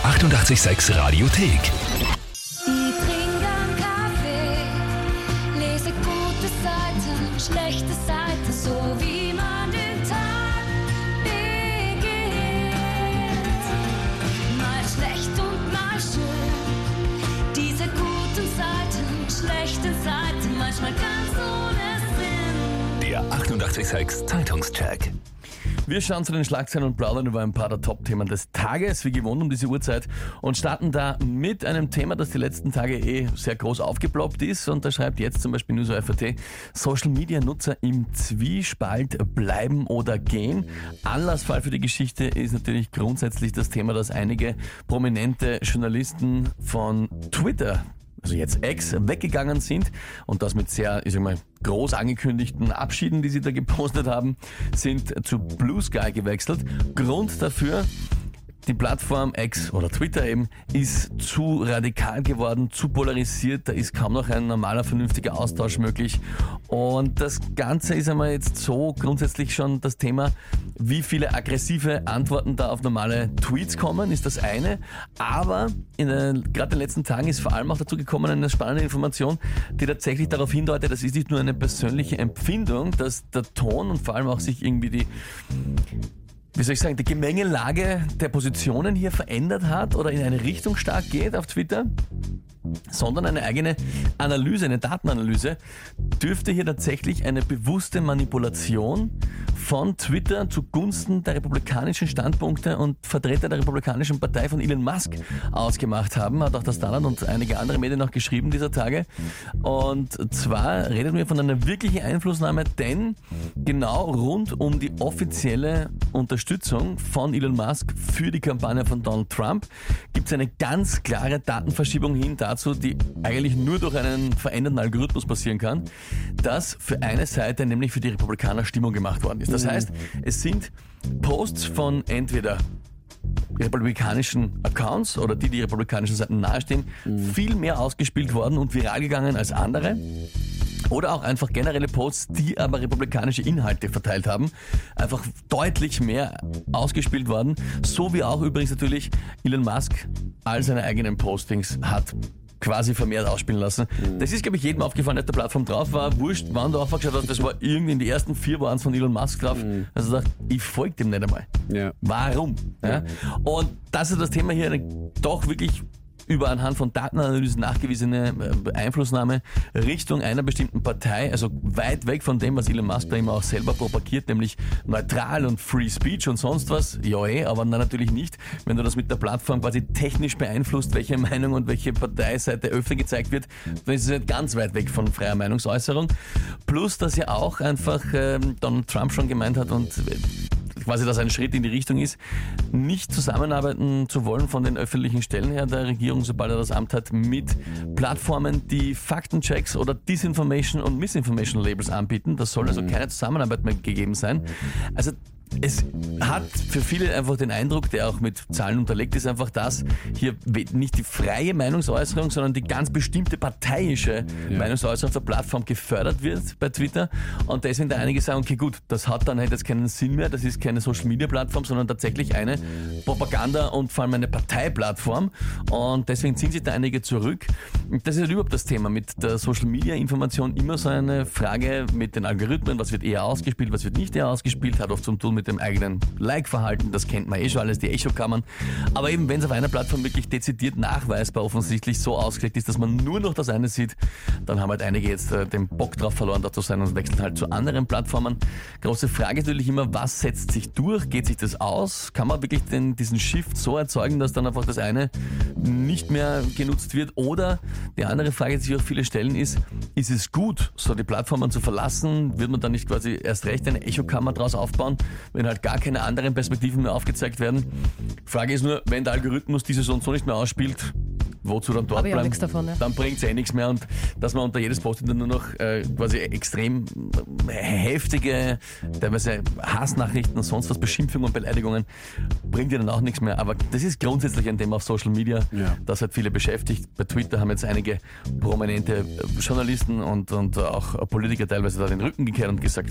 886 Radiothek. Ich trinke einen Kaffee, lese gute Seiten, schlechte Seiten, so wie man den Tag beginnt. Mal schlecht und mal schön, diese guten Seiten, schlechten Seiten, manchmal ganz ohne Sinn. Der 886 Zeitungscheck. Wir schauen zu den Schlagzeilen und plaudern über ein paar der Top-Themen des Tages, wie gewohnt um diese Uhrzeit, und starten da mit einem Thema, das die letzten Tage sehr groß aufgeploppt ist, und da schreibt jetzt zum Beispiel News.at: Social-Media-Nutzer im Zwiespalt bleiben oder gehen. Anlassfall für die Geschichte ist natürlich grundsätzlich das Thema, dass einige prominente Journalisten von Twitter, also jetzt X, weggegangen sind, und das mit sehr, groß angekündigten Abschieden, die sie da gepostet haben, sind zu Blue Sky gewechselt. Grund dafür: die Plattform X oder Twitter eben ist zu radikal geworden, zu polarisiert, da ist kaum noch ein normaler, vernünftiger Austausch möglich. Und das Ganze ist einmal jetzt so grundsätzlich schon das Thema, wie viele aggressive Antworten da auf normale Tweets kommen, ist das eine. Aber gerade in den letzten Tagen ist vor allem auch dazu gekommen eine spannende Information, die tatsächlich darauf hindeutet, das ist nicht nur eine persönliche Empfindung, dass der Ton und vor allem auch sich irgendwie die Gemengelage der Positionen hier verändert hat oder in eine Richtung stark geht auf Twitter, sondern eine eigene Analyse, eine Datenanalyse, dürfte hier tatsächlich eine bewusste Manipulation von Twitter zugunsten der republikanischen Standpunkte und Vertreter der republikanischen Partei von Elon Musk ausgemacht haben, hat auch das Standard und einige andere Medien noch geschrieben dieser Tage. Und zwar redet man von einer wirklichen Einflussnahme, denn genau rund um die offizielle Unterstützung von Elon Musk für die Kampagne von Donald Trump gibt es eine ganz klare Datenverschiebung hin dazu, die eigentlich nur durch einen veränderten Algorithmus passieren kann, dass für eine Seite, nämlich für die Republikaner, Stimmung gemacht worden ist. Das heißt, es sind Posts von entweder republikanischen Accounts oder die republikanischen Seiten nahestehen, viel mehr ausgespielt worden und viral gegangen als andere. Oder auch einfach generelle Posts, die aber republikanische Inhalte verteilt haben, einfach deutlich mehr ausgespielt worden. So wie auch übrigens natürlich Elon Musk all seine eigenen Postings hat quasi vermehrt ausspielen lassen. Das ist, glaube ich, jedem aufgefallen, der auf der Plattform drauf war. Wurscht, wann du aufgeschaut hast, das war irgendwie in die ersten 4 waren es von Elon Musk drauf. Also sagt, ich folge dem nicht einmal. Ja. Warum? Ja? Und das ist das Thema hier, doch wirklich über anhand von Datenanalysen nachgewiesene Einflussnahme Richtung einer bestimmten Partei, also weit weg von dem, was Elon Musk da immer auch selber propagiert, nämlich neutral und Free Speech und sonst was. Ja, aber natürlich nicht, wenn du das mit der Plattform quasi technisch beeinflusst, welche Meinung und welche Parteiseite öfter gezeigt wird, dann ist es nicht ganz weit weg von freier Meinungsäußerung. Plus, dass ja auch einfach Donald Trump schon gemeint hat und quasi, dass ein Schritt in die Richtung ist, nicht zusammenarbeiten zu wollen von den öffentlichen Stellen her der Regierung, sobald er das Amt hat, mit Plattformen, die Faktenchecks oder Disinformation und Misinformation Labels anbieten. Das soll also keine Zusammenarbeit mehr gegeben sein. Also es hat für viele einfach den Eindruck, der auch mit Zahlen unterlegt ist, einfach, dass hier nicht die freie Meinungsäußerung, sondern die ganz bestimmte parteiische Meinungsäußerung auf der Plattform gefördert wird bei Twitter. Und deswegen da einige sagen, okay gut, das hat dann halt jetzt keinen Sinn mehr, das ist keine Social-Media-Plattform, sondern tatsächlich eine Propaganda- und vor allem eine Parteiplattform. Und deswegen ziehen sich da einige zurück. Das ist halt überhaupt das Thema mit der Social-Media-Information immer so eine Frage mit den Algorithmen, was wird eher ausgespielt, was wird nicht eher ausgespielt, hat oft zum tun mit dem eigenen Like-Verhalten, das kennt man schon alles, die Echo-Kammern. Aber eben, wenn es auf einer Plattform wirklich dezidiert nachweisbar offensichtlich so ausgelegt ist, dass man nur noch das eine sieht, dann haben halt einige jetzt den Bock drauf verloren, da zu sein und wechseln halt zu anderen Plattformen. Große Frage ist natürlich immer, was setzt sich durch? Geht sich das aus? Kann man wirklich diesen Shift so erzeugen, dass dann einfach das eine nicht mehr genutzt wird? Oder die andere Frage, die sich auch viele stellen, ist es gut, so die Plattformen zu verlassen? Wird man dann nicht quasi erst recht eine Echokammer draus aufbauen, wenn halt gar keine anderen Perspektiven mehr aufgezeigt werden? Frage ist nur, wenn der Algorithmus diese so und so nicht mehr ausspielt, wozu dann dort bleiben? Davon, ja. Dann bringt es nichts mehr, und dass man unter jedes Posting dann nur noch quasi extrem heftige, teilweise Hassnachrichten und sonst was, Beschimpfungen und Beleidigungen, bringt ja dann auch nichts mehr. Aber das ist grundsätzlich ein Thema auf Social Media, das hat viele beschäftigt. Bei Twitter haben jetzt einige prominente Journalisten und auch Politiker teilweise da den Rücken gekehrt und gesagt, gut,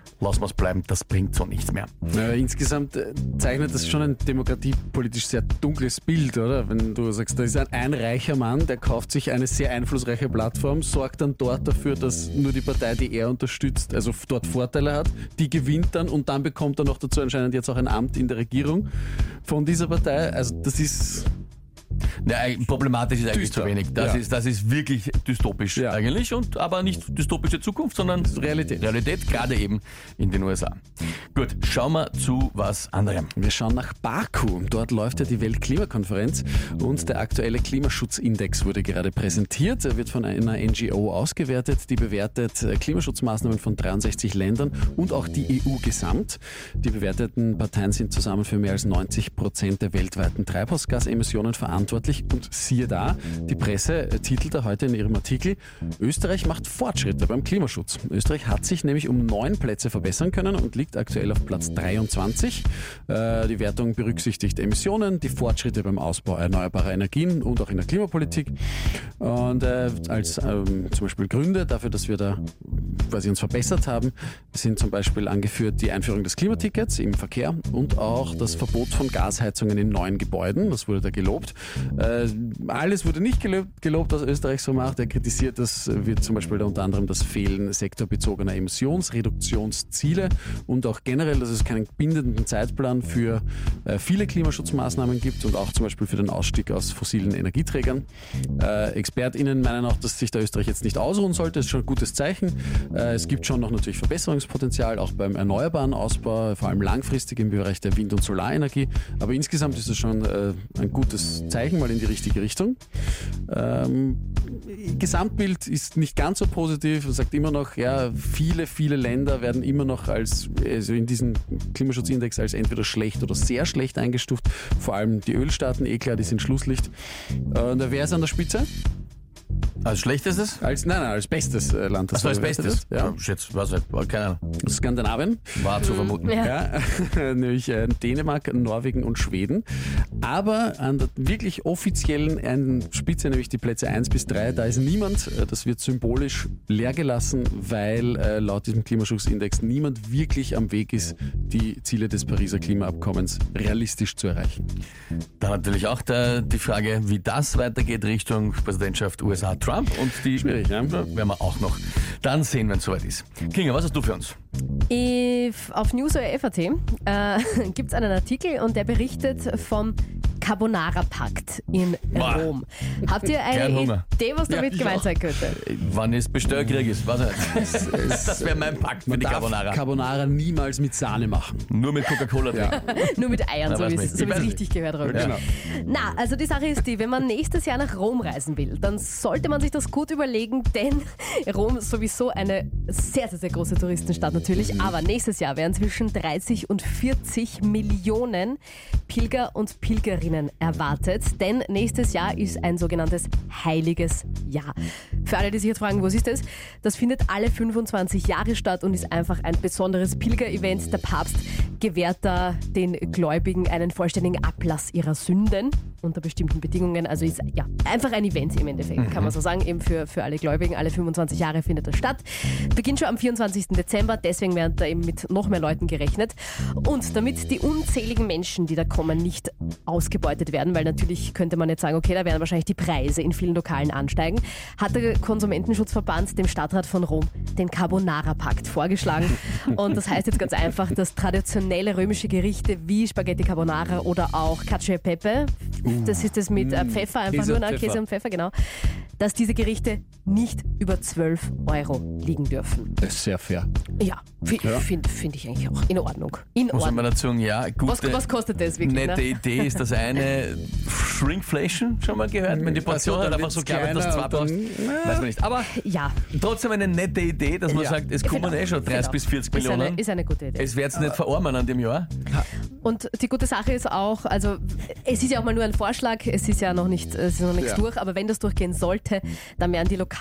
lassen wir es bleiben, das bringt so nichts mehr. Insgesamt zeichnet das schon ein demokratiepolitisch sehr dunkles Bild, oder? Wenn du sagst, da ist ein reicher Mann, der kauft sich eine sehr einflussreiche Plattform, sorgt dann dort dafür, dass nur die Partei, die er unterstützt, also dort Vorteile hat, die gewinnt dann und dann bekommt er noch dazu anscheinend jetzt auch ein Amt in der Regierung von dieser Partei. Also das ist... Ja, problematisch ist eigentlich Düster. zu wenig. Das ist wirklich dystopisch eigentlich, aber nicht dystopische Zukunft, sondern Realität, gerade eben in den USA. Gut, schauen wir zu was anderem. Wir schauen nach Baku. Dort läuft ja die Weltklimakonferenz und der aktuelle Klimaschutzindex wurde gerade präsentiert. Er wird von einer NGO ausgewertet, die bewertet Klimaschutzmaßnahmen von 63 Ländern und auch die EU gesamt. Die bewerteten Parteien sind zusammen für mehr als 90% der weltweiten Treibhausgasemissionen verantwortlich. Und siehe da, die Presse titelte heute in ihrem Artikel, Österreich macht Fortschritte beim Klimaschutz. Österreich hat sich nämlich um 9 Plätze verbessern können und liegt aktuell auf Platz 23. Die Wertung berücksichtigt Emissionen, die Fortschritte beim Ausbau erneuerbarer Energien und auch in der Klimapolitik. Und als zum Beispiel Gründe dafür, dass wir da quasi uns verbessert haben, sind zum Beispiel angeführt die Einführung des Klimatickets im Verkehr und auch das Verbot von Gasheizungen in neuen Gebäuden. Das wurde da gelobt. Alles wurde nicht gelobt, was Österreich so macht. Er kritisiert, das wird zum Beispiel unter anderem das Fehlen sektorbezogener Emissionsreduktionsziele und auch generell, dass es keinen bindenden Zeitplan für viele Klimaschutzmaßnahmen gibt und auch zum Beispiel für den Ausstieg aus fossilen Energieträgern. ExpertInnen meinen auch, dass sich der Österreich jetzt nicht ausruhen sollte. Das ist schon ein gutes Zeichen. Es gibt schon noch natürlich Verbesserungspotenzial, auch beim erneuerbaren Ausbau, vor allem langfristig im Bereich der Wind- und Solarenergie. Aber insgesamt ist es schon ein gutes Zeichen, mal in die richtige Richtung. Gesamtbild ist nicht ganz so positiv. Man sagt immer noch, ja, viele Länder werden immer noch also in diesem Klimaschutzindex als entweder schlecht oder sehr schlecht eingestuft. Vor allem die Ölstaaten, klar, die sind Schlusslicht. Wer ist an der Spitze? Als schlechtestes? Als bestes Land. Achso, als bestes? Ja. Schätze, weiß nicht, keine Ahnung. Skandinavien. War zu vermuten. Ja. Nämlich Dänemark, Norwegen und Schweden. Aber an der wirklich offiziellen Spitze, nämlich die Plätze 1 bis 3, da ist niemand. Das wird symbolisch leer gelassen, weil laut diesem Klimaschutzindex niemand wirklich am Weg ist, die Ziele des Pariser Klimaabkommens realistisch zu erreichen. Dann natürlich auch die Frage, wie das weitergeht Richtung Präsidentschaft USA Trump und die Schwierig, ja? werden wir auch noch dann sehen, wenn es soweit ist. Kinga, was hast du für uns? Auf News oder FAT gibt es einen Artikel und der berichtet vom Carbonara-Pakt in Rom. Habt ihr eine Idee, was damit gemeint sein könnte? Wann es Bestellkrieg ist, weiß ich nicht. Das wäre mein Pakt für die Carbonara. Carbonara niemals mit Sahne machen. Nur mit Coca-Cola drin. Nur mit Eiern, so wie es richtig gehört. Ja. Genau. Na, also die Sache ist die, wenn man nächstes Jahr nach Rom reisen will, dann sollte man sich das gut überlegen, denn Rom ist sowieso eine sehr, sehr, sehr große Touristenstadt natürlich, aber nächstes Jahr werden zwischen 30 und 40 Millionen Pilger und Pilgerinnen erwartet, denn nächstes Jahr ist ein sogenanntes heiliges Jahr. Für alle, die sich jetzt fragen, was ist das? Das findet alle 25 Jahre statt und ist einfach ein besonderes Pilgerevent. Der Papst gewährt da den Gläubigen einen vollständigen Ablass ihrer Sünden unter bestimmten Bedingungen. Also ist ja einfach ein Event im Endeffekt, kann man so sagen, eben für alle Gläubigen. Alle 25 Jahre findet das statt. Beginnt schon am 24. Dezember, deswegen werden da eben mit noch mehr Leuten gerechnet. Und damit die unzähligen Menschen, die da kommen, nicht ausgebeutet werden, weil natürlich könnte man jetzt sagen, okay, da werden wahrscheinlich die Preise in vielen Lokalen ansteigen, hat der Konsumentenschutzverband dem Stadtrat von Rom den Carbonara-Pakt vorgeschlagen. Und das heißt jetzt ganz einfach, dass traditionelle römische Gerichte wie Spaghetti Carbonara oder auch Cacio e Pepe, das ist das mit Pfeffer, einfach nur Käse und Pfeffer, genau, dass diese Gerichte nicht über 12 € liegen dürfen. Das ist sehr fair. Ja, finde ich eigentlich auch in Ordnung. Muss man dazu sagen, ja, gute, was kostet das wirklich? Nette Idee ist das eine. Shrinkflation, schon mal gehört? Wenn die Portion halt einfach so klein wird, dass du 2 brauchst. Weiß man nicht. Aber ja, trotzdem eine nette Idee, dass man sagt, es kommen schon 30 bis 40 Millionen. Ist eine gute Idee. Es wird nicht verarmen an dem Jahr. Und die gute Sache ist auch, also es ist ja auch mal nur ein Vorschlag, es ist ja noch nichts durch, aber wenn das durchgehen sollte, dann werden die Lokale auch so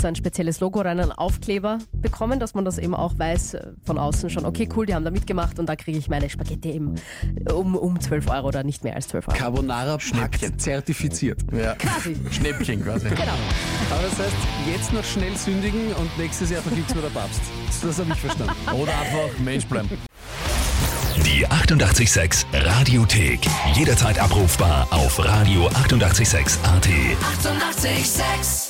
ein spezielles Logo oder einen Aufkleber bekommen, dass man das eben auch weiß von außen schon, okay, cool, die haben da mitgemacht und da kriege ich meine Spaghetti eben um 12 Euro oder nicht mehr als 12 Euro. Carbonara Pakt zertifiziert. Ja. Quasi. Schnäppchen quasi. Genau. Aber das heißt, jetzt noch schnell sündigen und nächstes Jahr vergibt's mir der Papst. Das habe ich verstanden. Oder einfach Mensch bleiben. Die 88,6 Radiothek. Jederzeit abrufbar auf radio886.at. 88,6. Eighty-eight, sex.